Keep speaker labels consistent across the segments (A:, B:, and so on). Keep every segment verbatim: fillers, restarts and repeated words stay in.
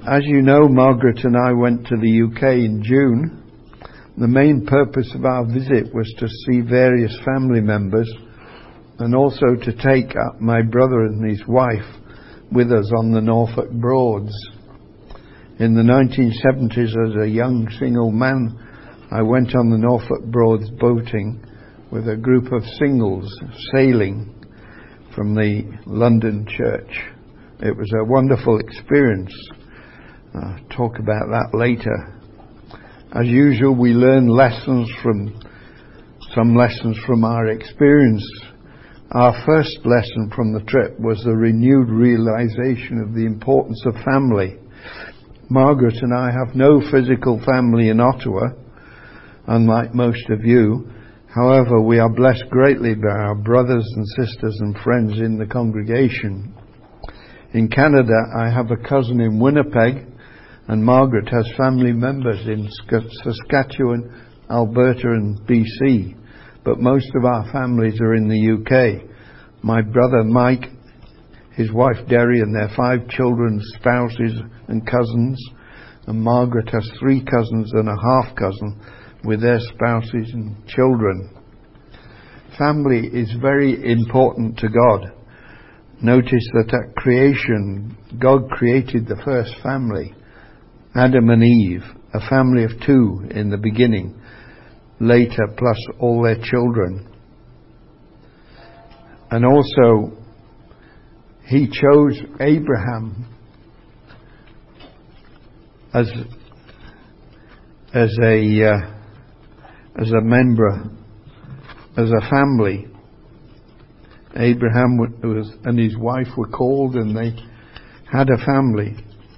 A: As you know, Margaret and I went to the U K in June. The main purpose of our visit was to see various family members and also to take up my brother and his wife with us on the Norfolk Broads. In the nineteen seventies, as a young single man, I went on the Norfolk Broads boating with a group of singles sailing from the London church. It was a wonderful experience. I'll talk about that later. As usual, we learn lessons from some lessons from our experience. Our first lesson from the trip was the renewed realization of the importance of family. Margaret and I have no physical family in Ottawa, unlike most of you. However, we are blessed greatly by our brothers and sisters and friends in the congregation. In Canada, I have a cousin in Winnipeg, and Margaret has family members in Saskatchewan, Alberta and B C, but most of our families are in the U K. My brother Mike, his wife Derry and their five children, spouses and cousins, and Margaret has three cousins and a half cousin with their spouses and children. Family is very important to God. Notice that at creation, God created the first family, Adam and Eve, a family of two in the beginning, later plus all their children. And also, he chose Abraham as as a uh, as a member, as a family. Abraham was, and his wife were called, and they had a family.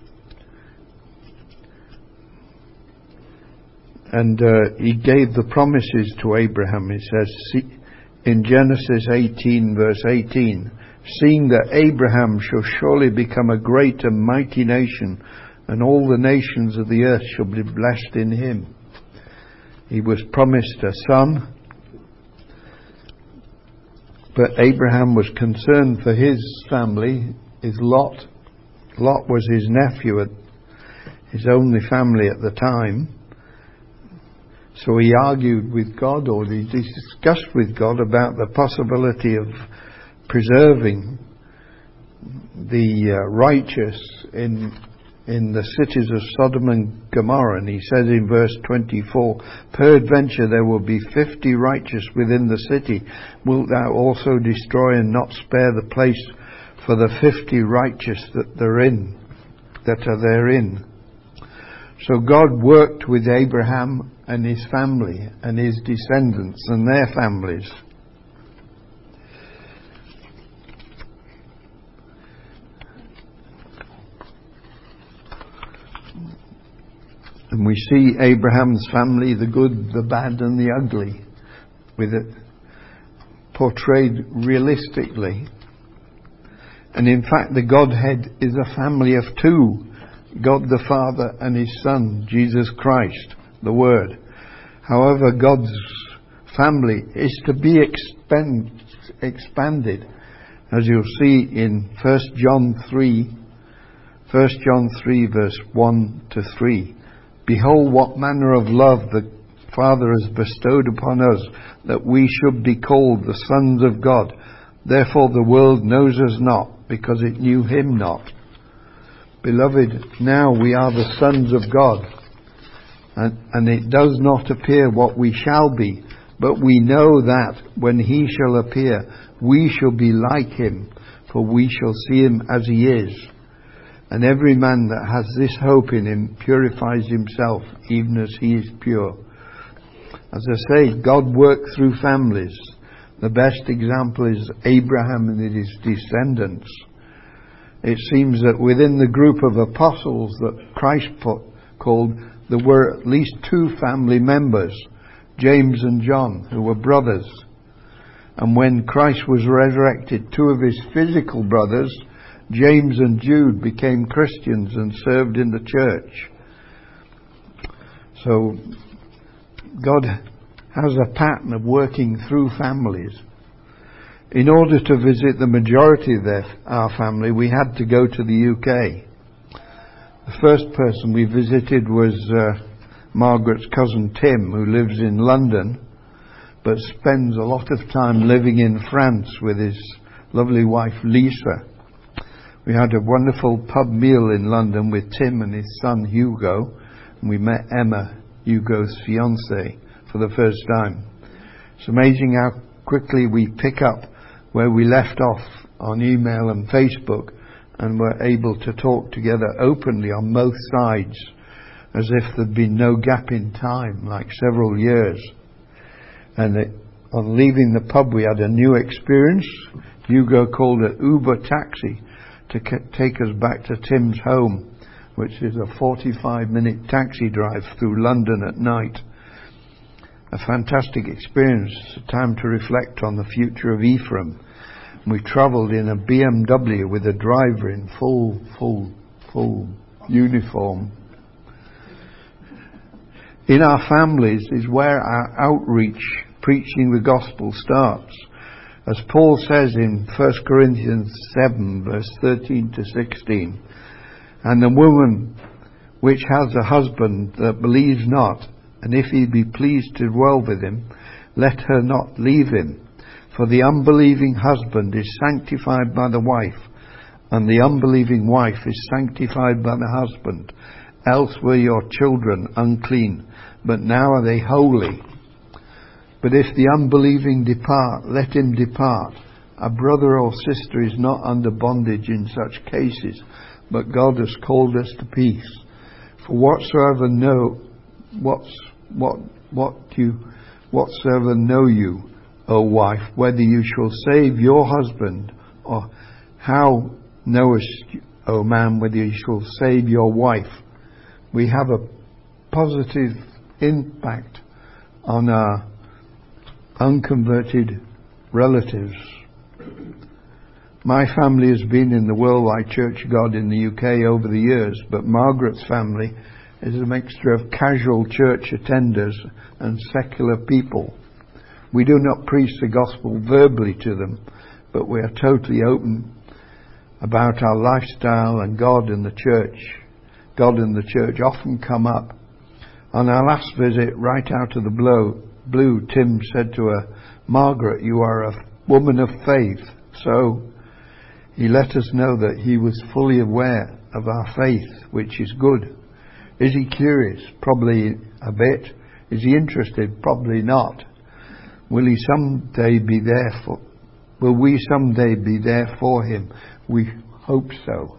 A: And uh, he gave the promises to Abraham. It says in Genesis eighteen, verse eighteen, seeing that Abraham shall surely become a great and mighty nation, and all the nations of the earth shall be blessed in him. He was promised a son, but Abraham was concerned for his family, his Lot. Lot was his nephew, his only family at the time. So he argued with God, or he discussed with God about the possibility of preserving the uh, righteous in in the cities of Sodom and Gomorrah. And he says in verse twenty-four, peradventure there will be fifty righteous within the city. Wilt thou also destroy and not spare the place for the fifty righteous that they're in, that are therein? So God worked with Abraham and his family and his descendants and their families. And we see Abraham's family, the good, the bad and the ugly, with it portrayed realistically. And in fact, the Godhead is a family of two. God the Father and his Son, Jesus Christ, the Word. However, God's family is to be expand, expanded, as you'll see in First John three, First John three, verse one to three. Behold, what manner of love the Father has bestowed upon us, that we should be called the sons of God. Therefore the world knows us not, because it knew him not. Beloved, now we are the sons of God, and, and it does not appear what we shall be, but we know that when he shall appear, we shall be like him, for we shall see him as he is. And every man that has this hope in him purifies himself, even as he is pure. As I say, God worked through families. The best example is Abraham and his descendants. It seems that within the group of apostles that Christ put, called, there were at least two family members, James and John, who were brothers. And when Christ was resurrected, two of his physical brothers, James and Jude, became Christians and served in the church. So God has a pattern of working through families. In order to visit the majority of their, our family, we had to go to the U K. The first person we visited was uh, Margaret's cousin Tim, who lives in London, but spends a lot of time living in France with his lovely wife Lisa. We had a wonderful pub meal in London with Tim and his son Hugo, and we met Emma, Hugo's fiancée, for the first time. It's amazing how quickly we pick up where we left off on email and Facebook, and were able to talk together openly on both sides, as if there'd been no gap in time, like several years. And it, on leaving the pub, we had a new experience. Hugo called an Uber taxi to c- take us back to Tim's home, which is a forty-five minute taxi drive through London at night. A fantastic experience, a time to reflect on the future of Ephraim. We travelled in a B M W with a driver in full, full, full uniform. In our families is where our outreach, preaching the gospel, starts. As Paul says in First Corinthians seven, verse thirteen to sixteen, and the woman which has a husband that believes not, and if he be pleased to dwell with him, let her not leave him. For the unbelieving husband is sanctified by the wife, and the unbelieving wife is sanctified by the husband. Else were your children unclean, but now are they holy. But if the unbelieving depart, let him depart. A brother or sister is not under bondage in such cases, but God has called us to peace. For whatsoever know, what's, what, what you, whatsoever know you, O wife, whether you shall save your husband, or how knowest, O man, whether you shall save your wife? We have a positive impact on our unconverted relatives. My family has been in the Worldwide Church of God in the U K over the years, but Margaret's family is a mixture of casual church attenders and secular people. We do not preach the gospel verbally to them, but we are totally open about our lifestyle, and God and the church. God and the church often come up. On our last visit, right out of the blue, blue, Tim said to her, Margaret, you are a woman of faith. So he let us know that he was fully aware of our faith, which is good. Is he curious? Probably a bit. Is he interested? Probably not. Will he someday be there for, will we someday be there for him? We hope so.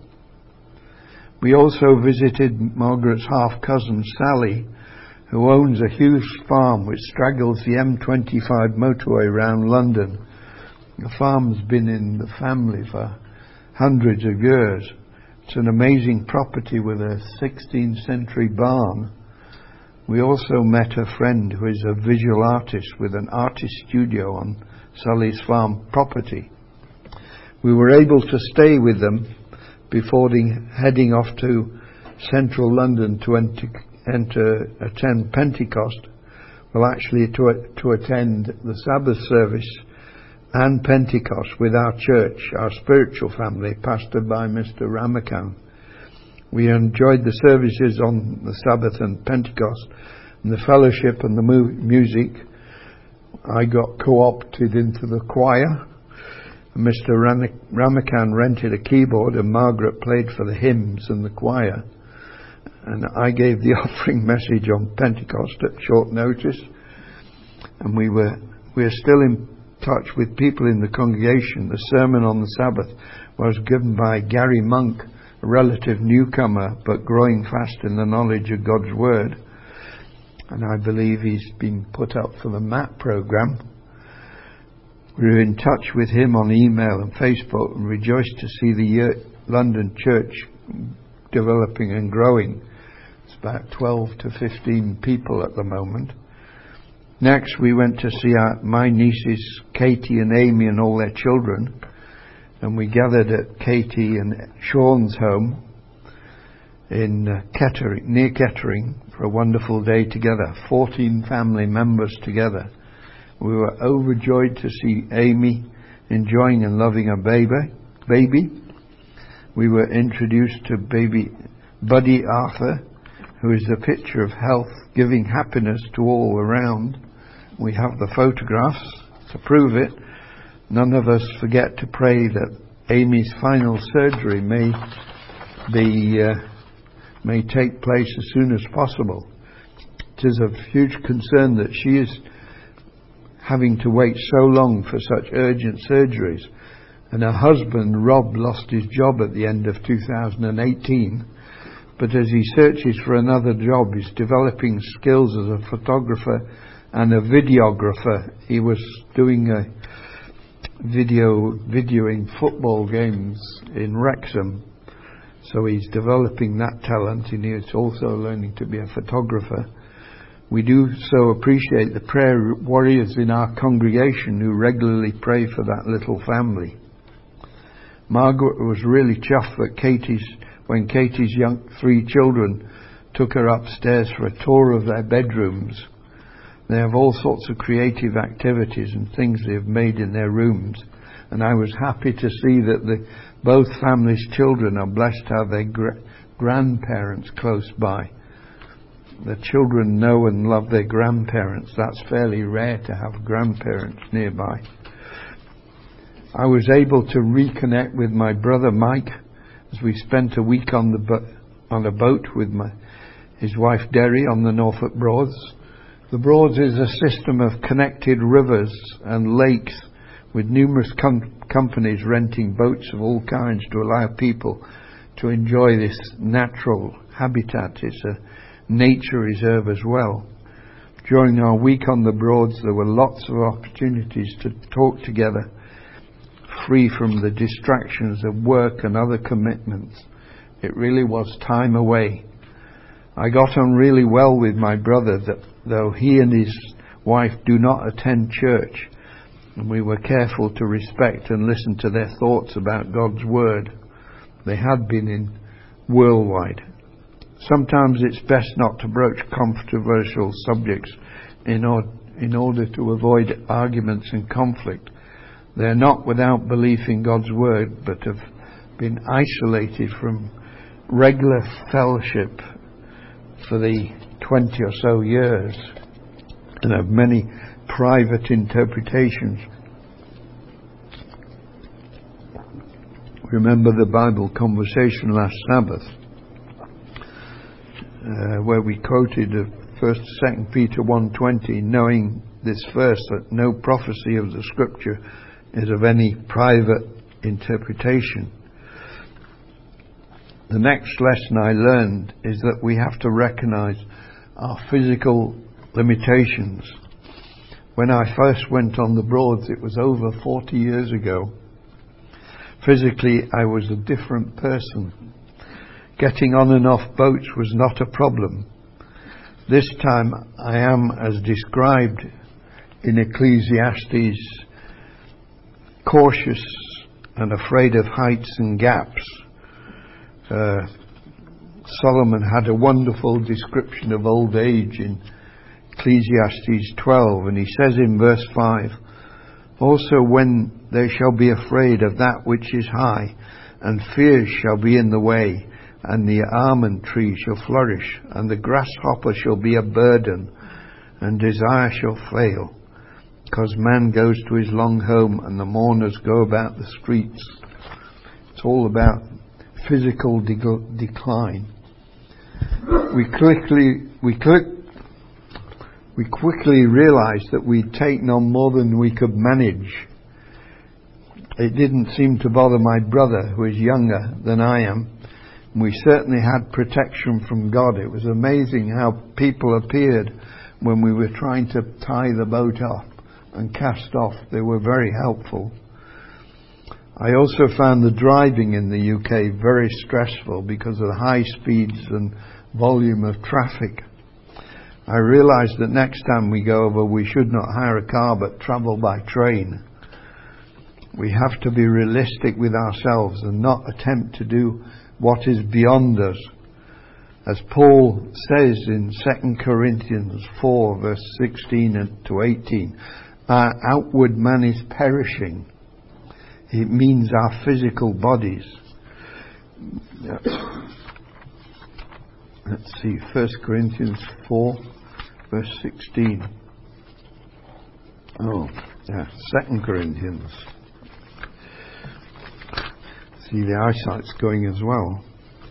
A: We also visited Margaret's half-cousin Sally, who owns a huge farm which straggles the M twenty-five motorway around London. The farm's been in the family for hundreds of years. It's an amazing property with a sixteenth century barn. We also met a friend who is a visual artist with an artist studio on Sally's farm property. We were able to stay with them before the, heading off to central London to enter, enter attend Pentecost. Well, actually to, to attend the Sabbath service and Pentecost with our church, our spiritual family, pastored by Mister Ramakan. We enjoyed the services on the Sabbath and Pentecost, and the fellowship and the mu- music. I got co-opted into the choir. Mister Ram- Ramakan rented a keyboard, and Margaret played for the hymns and the choir. And I gave the offering message on Pentecost at short notice. And we were we are still in touch with people in the congregation. The sermon on the Sabbath was given by Gary Monk, a relative newcomer, but growing fast in the knowledge of God's Word. And I believe he's been put up for the M A P program. We're in touch with him on email and Facebook, and rejoiced to see the London church developing and growing. It's about twelve to fifteen people at the moment. Next, we went to see our, my nieces Katie and Amy and all their children, and we gathered at Katie and Sean's home in uh, Kettering, near Kettering, for a wonderful day together. fourteen family members together. We were overjoyed to see Amy enjoying and loving her baby. Baby. We were introduced to baby Buddy Arthur, who is a picture of health giving happiness to all around. We have the photographs to prove it. None of us forget to pray that Amy's final surgery may be uh, may take place as soon as possible. It is of huge concern that she is having to wait so long for such urgent surgeries, and her husband Rob lost his job at the end of two thousand eighteen, but as he searches for another job, he's developing skills as a photographer and a videographer. He was doing a video videoing football games in Wrexham, so he's developing that talent, and he's also learning to be a photographer. We do so appreciate the prayer warriors in our congregation who regularly pray for that little family. Margaret was really chuffed that Katie's when Katie's young three children took her upstairs for a tour of their bedrooms. They have all sorts of creative activities and things they have made in their rooms, and I was happy to see that the, both families' children are blessed to have their gra- grandparents close by. The children know and love their grandparents. That's fairly rare to have grandparents nearby. I was able to reconnect with my brother Mike as we spent a week on the bo- on a boat with my his wife Derry on the Norfolk Broads. The Broads is a system of connected rivers and lakes with numerous com- companies renting boats of all kinds to allow people to enjoy this natural habitat. It's a nature reserve as well. During our week on the Broads, there were lots of opportunities to talk together, free from the distractions of work and other commitments. It really was time away. I got on really well with my brother, that though he and his wife do not attend church, and we were careful to respect and listen to their thoughts about God's word. They had been in worldwide. Sometimes it's best not to broach controversial subjects in, or, in order to avoid arguments and conflict. They are not without belief in God's word, but have been isolated from regular fellowship for the twenty or so years, and have many private interpretations. Remember the Bible conversation last Sabbath, uh, where we quoted uh, First, Second Peter one twenty, knowing this verse that no prophecy of the Scripture is of any private interpretation. The next lesson I learned is that we have to recognize our physical limitations. When I first went on the Broads, it was over forty years ago. Physically, I was a different person. Getting on and off boats was not a problem. This time I am, as described in Ecclesiastes, cautious and afraid of heights and gaps. Uh, Solomon had a wonderful description of old age in Ecclesiastes twelve, and he says in verse five, also when they shall be afraid of that which is high, and fears shall be in the way, and the almond tree shall flourish, and the grasshopper shall be a burden, and desire shall fail, because man goes to his long home, and the mourners go about the streets. It's all about physical de- decline. We quickly, we click, we quickly realized that we'd taken on more than we could manage. It didn't seem to bother my brother, who is younger than I am. We certainly had protection from God. It was amazing how people appeared when we were trying to tie the boat off and cast off. They were very helpful. I also found the driving in the U K very stressful because of the high speeds and volume of traffic. I realised that next time we go over, we should not hire a car but travel by train. We have to be realistic with ourselves and not attempt to do what is beyond us. As Paul says in Second Corinthians four, verse sixteen to eighteen, our outward man is perishing. It means our physical bodies. Let's see, First Corinthians four, verse sixteen. Oh, yeah, Second Corinthians. See, the eyesight's going as well.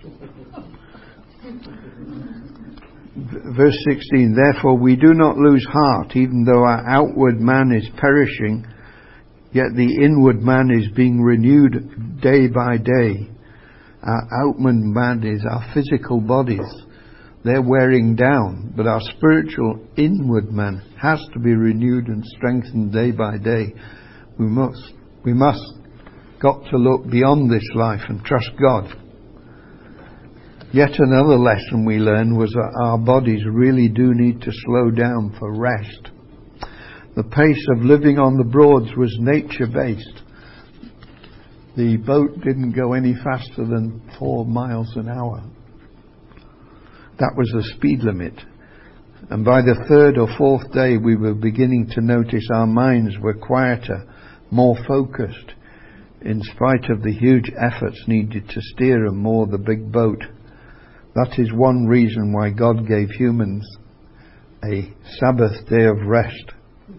A: Verse sixteen, therefore we do not lose heart, even though our outward man is perishing, yet the inward man is being renewed day by day. Our outward man is our physical bodies. They're wearing down, but our spiritual inward man has to be renewed and strengthened day by day. We must, we must got to look beyond this life and trust God. Yet another lesson we learned was that our bodies really do need to slow down for rest. The pace of living on the Broads was nature-based. The boat didn't go any faster than four miles an hour. That was the speed limit. And by the third or fourth day, we were beginning to notice our minds were quieter, more focused, in spite of the huge efforts needed to steer and moor the big boat. That is one reason why God gave humans a Sabbath day of rest.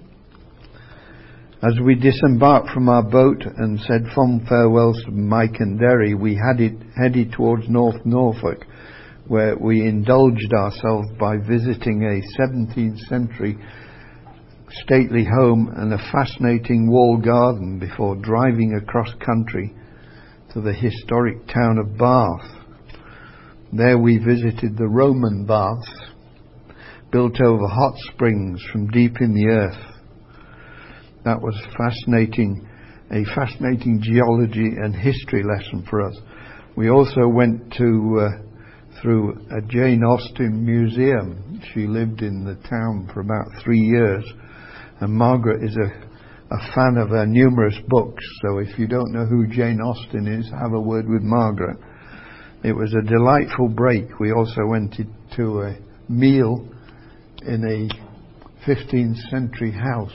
A: As we disembarked from our boat and said fond farewells to Mike and Derry, we headed, headed towards North Norfolk, where we indulged ourselves by visiting a seventeenth century stately home and a fascinating walled garden before driving across country to the historic town of Bath. There we visited the Roman baths, built over hot springs from deep in the earth. That was fascinating, a fascinating geology and history lesson for us. We also went to uh, through a Jane Austen museum. She lived in the town for about three years, and Margaret is a, a fan of her numerous books. So if you don't know who Jane Austen is, have a word with Margaret. It was a delightful break. We also went to a meal in a fifteenth century house.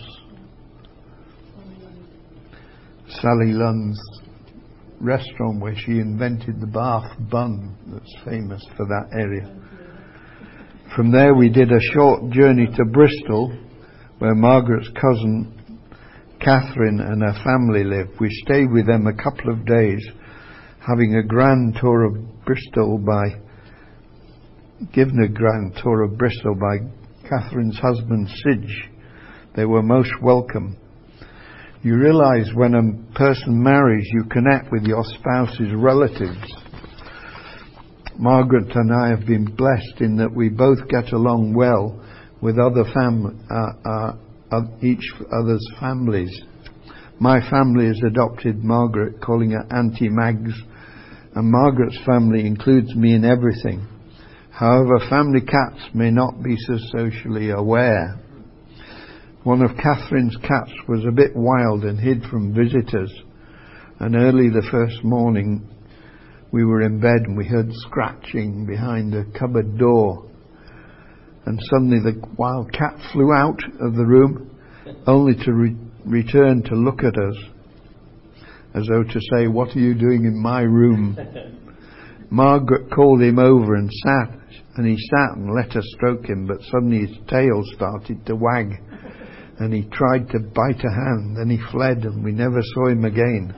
A: Sally Lunn's restaurant, where she invented the Bath bun that's famous for that area. From there we did a short journey to Bristol, where Margaret's cousin Catherine and her family live. We stayed with them a couple of days, having a grand tour of Bristol by given a grand tour of Bristol by Catherine's husband Sidge. They were most welcome. You realise when a person marries, you connect with your spouse's relatives. Margaret and I have been blessed in that we both get along well with other fam- uh, uh, uh, each other's families. My family has adopted Margaret, calling her Auntie Mags, and Margaret's family includes me in everything. However, family cats may not be so socially aware. One of Catherine's cats was a bit wild and hid from visitors, and early the first morning we were in bed and we heard scratching behind the cupboard door, and suddenly the wild cat flew out of the room, only to re- return to look at us as though to say, "What are you doing in my room?" Margaret called him over and sat, and he sat and let her stroke him, but suddenly his tail started to wag, and he tried to bite her hand. Then he fled, and we never saw him again.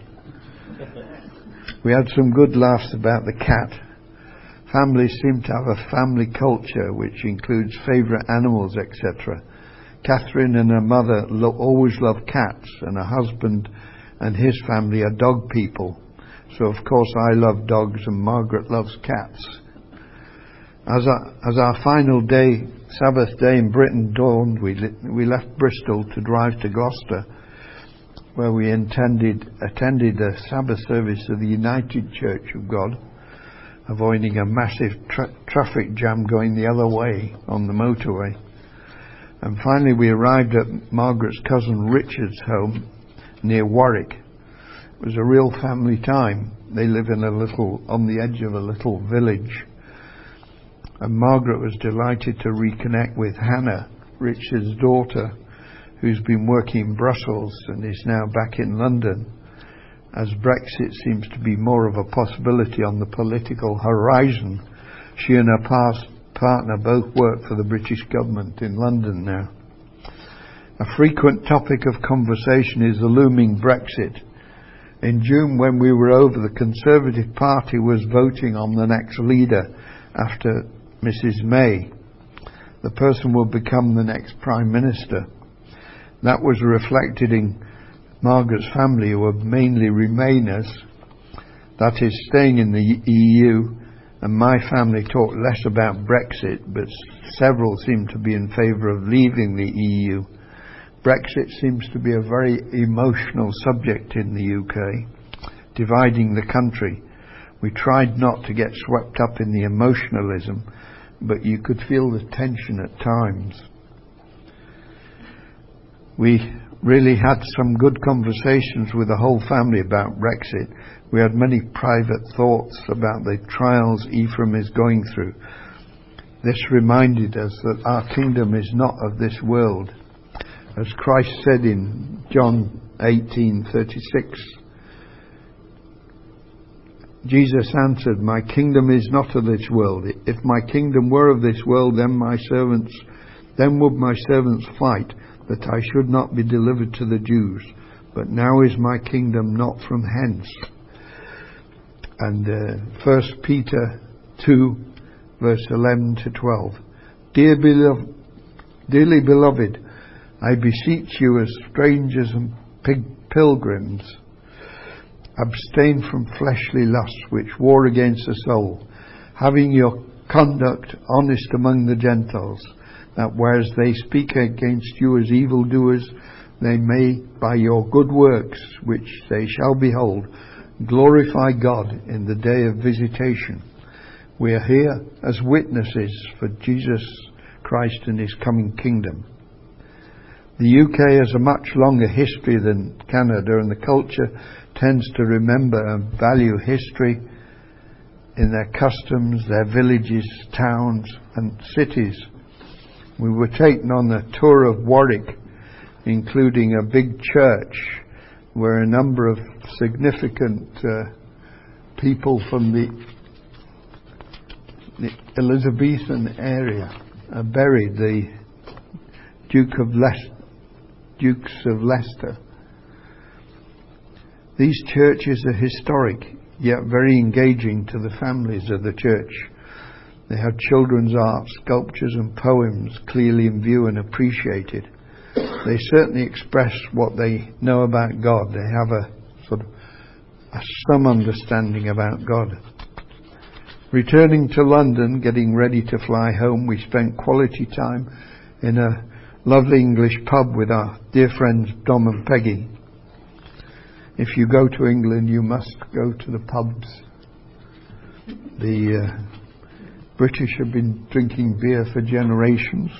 A: We had some good laughs about the cat. Families seem to have a family culture which includes favourite animals, et cetera. Catherine and her mother lo- always loved cats, and her husband and his family are dog people. So of course I love dogs and Margaret loves cats. As our, as our final day, Sabbath day in Britain dawned, we, li- we left Bristol to drive to Gloucester, where we intended, attended a Sabbath service of the United Church of God, avoiding a massive tra- traffic jam going the other way on the motorway. And finally we arrived at Margaret's cousin Richard's home near Warwick. It was a real family time. They live in a little, on the edge of a little village. And Margaret was delighted to reconnect with Hannah, Richard's daughter, who's been working in Brussels and is now back in London. As Brexit seems to be more of a possibility on the political horizon, she and her past, partner both work for the British government in London now. A frequent topic of conversation is the looming Brexit. In June, when we were over, the Conservative Party was voting on the next leader after Missus May. The person will become the next Prime Minister. That was reflected in Margaret's family, who are mainly Remainers, that is, staying in the E U, and my family talked less about Brexit, but several seem to be in favour of leaving the E U. Brexit seems to be a very emotional subject in the U K, dividing the country. We tried not to get swept up in the emotionalism, but you could feel the tension at times. We really had some good conversations with the whole family about Brexit. We had many private thoughts about the trials Ephraim is going through. This reminded us that our kingdom is not of this world. As Christ said in John eighteen thirty-six, Jesus answered, "My kingdom is not of this world. If my kingdom were of this world, then my servants, then would my servants fight, that I should not be delivered to the Jews. But now is my kingdom not from hence." And uh, First Peter two, verse eleven to twelve. Dear beloved, dearly beloved, I beseech you as strangers and pig- pilgrims, abstain from fleshly lusts which war against the soul, having your conduct honest among the Gentiles, that whereas they speak against you as evildoers, they may, by your good works, which they shall behold, glorify God in the day of visitation. We are here as witnesses for Jesus Christ and his coming kingdom. The U K has a much longer history than Canada, and the culture tends to remember and value history in their customs, their villages, towns and cities. We were taken on a tour of Warwick, including a big church where a number of significant uh, people from the, the Elizabethan area are buried. The Duke of Leicester, Dukes of Leicester. These churches are historic, yet very engaging to the families of the church. They have children's art, sculptures and poems clearly in view and appreciated. They certainly express what they know about God. They have a sort of a, some understanding about God. Returning to London, getting ready to fly home, we spent quality time in a lovely English pub with our dear friends Dom and Peggy. If you go to England, you must go to the pubs. The uh, British have been drinking beer for generations.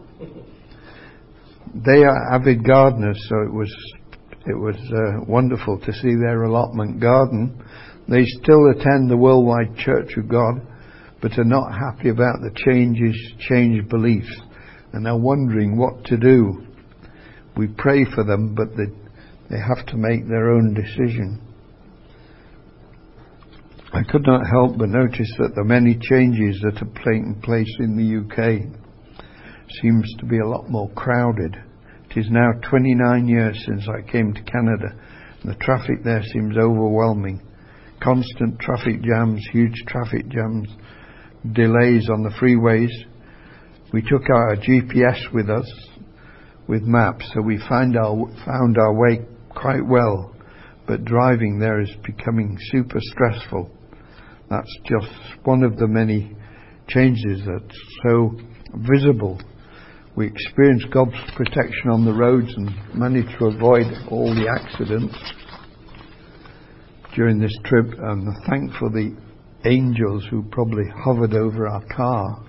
A: They are avid gardeners, so it was it was uh, wonderful to see their allotment garden. They still attend the Worldwide Church of God, but are not happy about the changes, changed beliefs, and are wondering what to do. We pray for them, but they, they have to make their own decision. I could not help but notice that the many changes that have taken place in the U K seems to be a lot more crowded. It is now twenty-nine years since I came to Canada, and the traffic there seems overwhelming. Constant traffic jams, huge traffic jams, delays on the freeways. We took our G P S with us, with maps, so we find our, found our way quite well, but driving there is becoming super stressful. That's just one of the many changes that's so visible. We experienced God's protection on the roads and managed to avoid all the accidents during this trip, and thankful the angels who probably hovered over our car.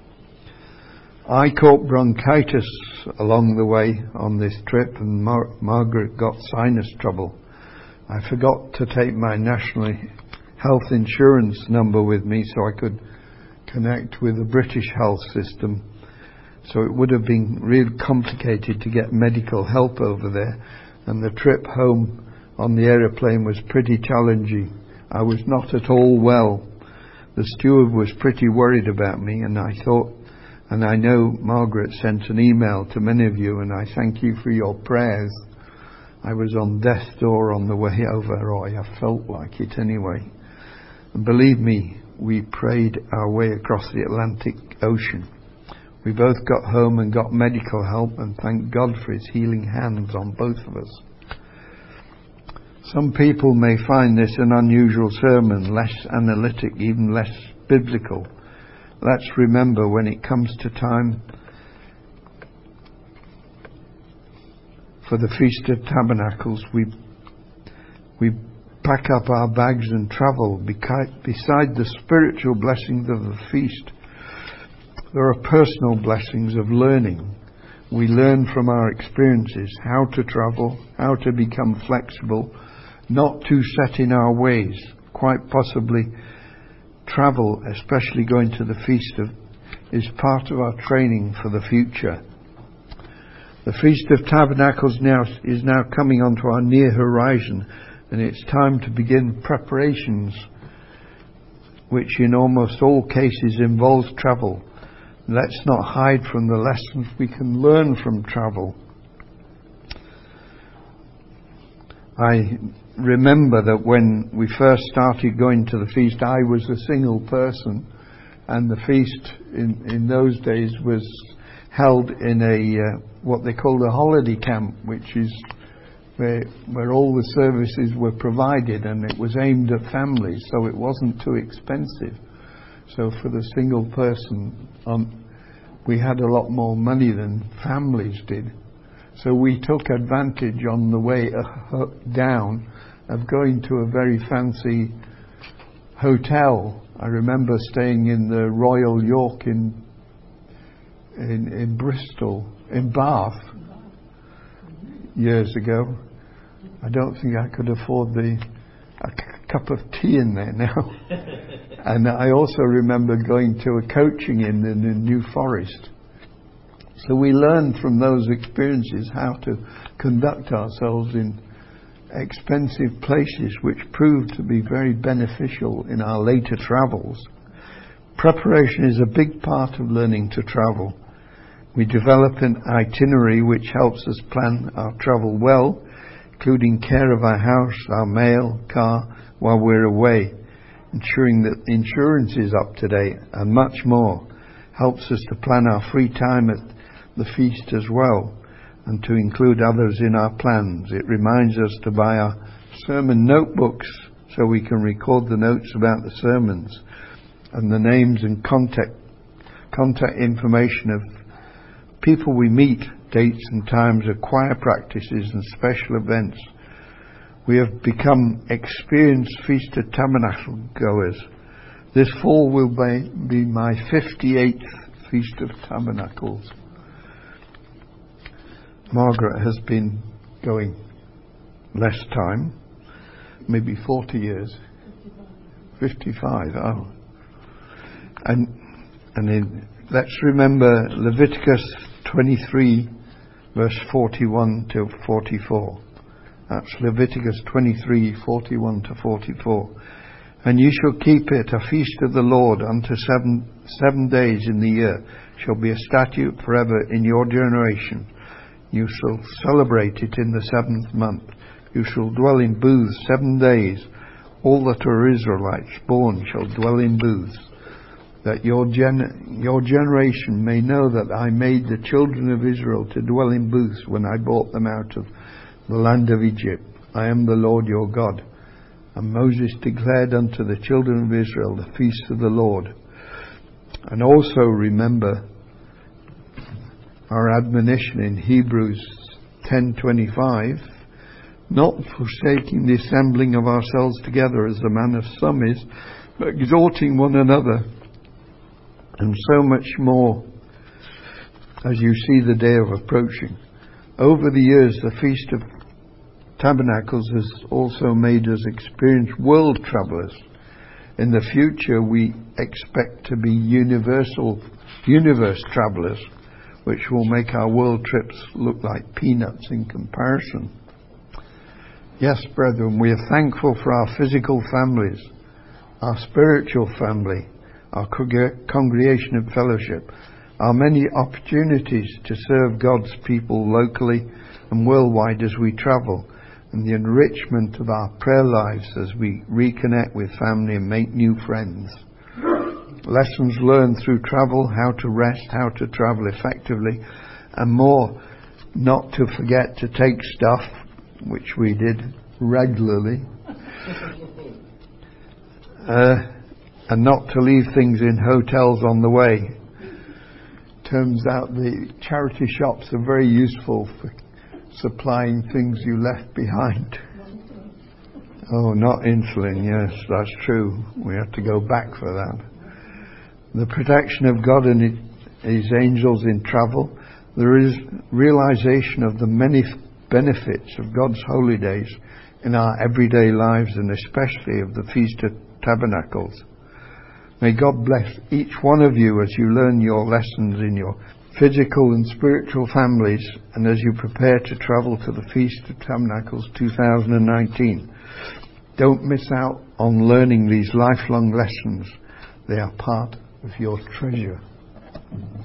A: I caught bronchitis along the way on this trip, and Mar- Margaret got sinus trouble. I forgot to take my national health insurance number with me so I could connect with the British health system. So it would have been really complicated to get medical help over there, and the trip home on the aeroplane was pretty challenging. I was not at all well, the steward was pretty worried about me, and I thought, and I know Margaret sent an email to many of you, and I thank you for your prayers. I was on death's door on the way over, or I felt like it anyway. And believe me, we prayed our way across the Atlantic Ocean. We both got home and got medical help, and thank God for his healing hands on both of us. Some people may find this an unusual sermon, less analytic, even less biblical. Let's remember, when it comes to time for the Feast of Tabernacles, we we pack up our bags and travel. Beside the spiritual blessings of the feast, there are personal blessings of learning. We learn from our experiences how to travel, how to become flexible, not too set in our ways. Quite possibly travel, especially going to the feast, of, is part of our training for the future. The Feast of Tabernacles now is now coming onto our near horizon, and it's time to begin preparations, which in almost all cases involves travel. Let's not hide from the lessons we can learn from travel. I remember that when we first started going to the feast, I was a single person, and the feast in, in those days was held in a uh, what they called a holiday camp, which is where where all the services were provided, and it was aimed at families, so it wasn't too expensive. So for the single person, um, we had a lot more money than families did. So we took advantage on the way uh, down of going to a very fancy hotel. I remember staying in the Royal York in in, in Bristol, in Bath, years ago. I don't think I could afford the a c- cup of tea in there now. And I also remember going to a coaching inn in the New Forest. So we learned from those experiences how to conduct ourselves in expensive places, which proved to be very beneficial in our later travels. Preparation is a big part of learning to travel. We develop an itinerary which helps us plan our travel well, including care of our house, our mail, car, while we're away, ensuring that insurance is up to date, and much more. Helps us to plan our free time at the feast as well, and to include others in our plans. It reminds us to buy our sermon notebooks so we can record the notes about the sermons and the names and contact contact information of people we meet, dates and times of choir practices and special events. We have become experienced Feast of Tabernacle goers. This fall will be, be my fifty-eighth Feast of Tabernacles. Margaret has been going less time, maybe forty years. fifty-five, oh. And, and in, let's remember Leviticus twenty-three, verse forty-one to forty-four. That's Leviticus twenty-three, forty-one to forty-four. And you shall keep it a feast of the Lord unto seven, seven days in the year, shall be a statute forever in your generation. You shall celebrate it in the seventh month. You shall dwell in booths seven days. All that are Israelites born shall dwell in booths, that your gen- your generation may know that I made the children of Israel to dwell in booths when I brought them out of the land of Egypt. I am the Lord your God. And Moses declared unto the children of Israel the feast of the Lord. And also remember our admonition in Hebrews ten twenty-five, not forsaking the assembling of ourselves together as the manner of some is, but exhorting one another, and so much more as you see the day of approaching. Over the years, the Feast of Tabernacles has also made us experience world travelers. In the future, we expect to be universal universe travelers, which will make our world trips look like peanuts in comparison. Yes, brethren, we are thankful for our physical families, our spiritual family, our congregation and fellowship, our many opportunities to serve God's people locally and worldwide as we travel, and the enrichment of our prayer lives as we reconnect with family and make new friends. Lessons learned through travel, how to rest, how to travel effectively, and more. Not to forget to take stuff, which we did regularly, uh, and not to leave things in hotels on the way. Turns out the charity shops are very useful for supplying things you left behind. Oh, not insulin, yes, that's true. We have to go back for that. The protection of God and His angels in travel. There is realization of the many benefits of God's holy days in our everyday lives, and especially of the Feast of Tabernacles. May God bless each one of you as you learn your lessons in your physical and spiritual families, and as you prepare to travel to the Feast of Tabernacles two thousand nineteen. Don't miss out on learning these lifelong lessons. They are part of your treasure.